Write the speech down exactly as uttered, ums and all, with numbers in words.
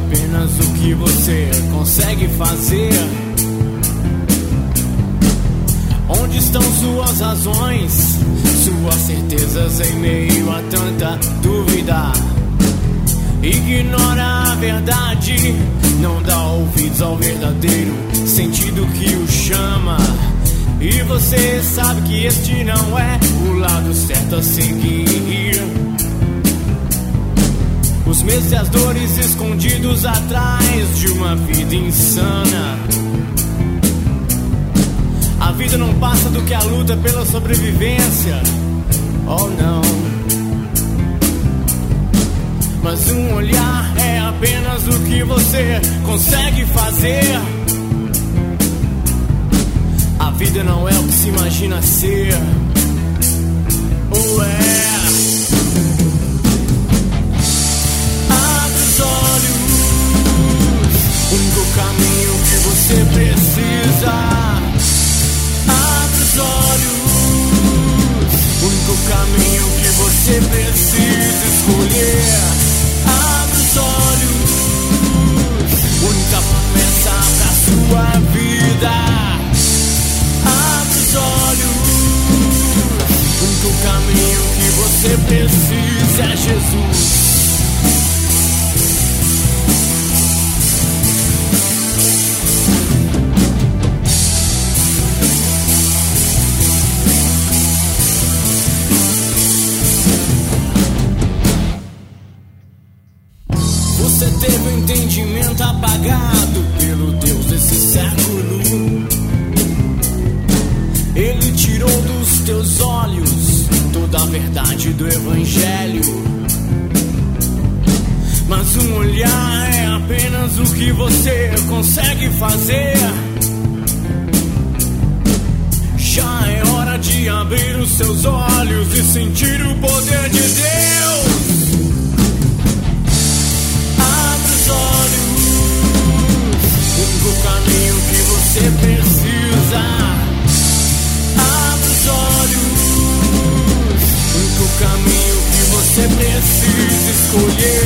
apenas o que você consegue fazer. Onde estão suas razões, suas certezas em meio a tanta dúvida? Ignora a verdade, não dá ouvidos ao verdadeiro sentido que o chama. E você sabe que este não é o lado certo a seguir. Os medos e as dores escondidos atrás de uma vida insana. A vida não passa do que a luta pela sobrevivência. Oh não. Mas um olhar é apenas o que você consegue fazer. A vida não é o que se imagina ser. Ou é? Abre os olhos, o único caminho que você precisa. Abre os olhos, o único caminho que você precisa escolher. Abre os olhos, única promessa pra sua vida. Abre os olhos, o único caminho que você precisa é Jesus. Você teve o entendimento apagado pelo Deus desse século. Ele tirou dos teus olhos toda a verdade do Evangelho. Mas um olhar é apenas o que você consegue fazer. Já é hora de abrir os seus olhos e sentir o poder de Deus. Abre os olhos, o único caminho que você precisa. Olhos, o único caminho que você precisa escolher.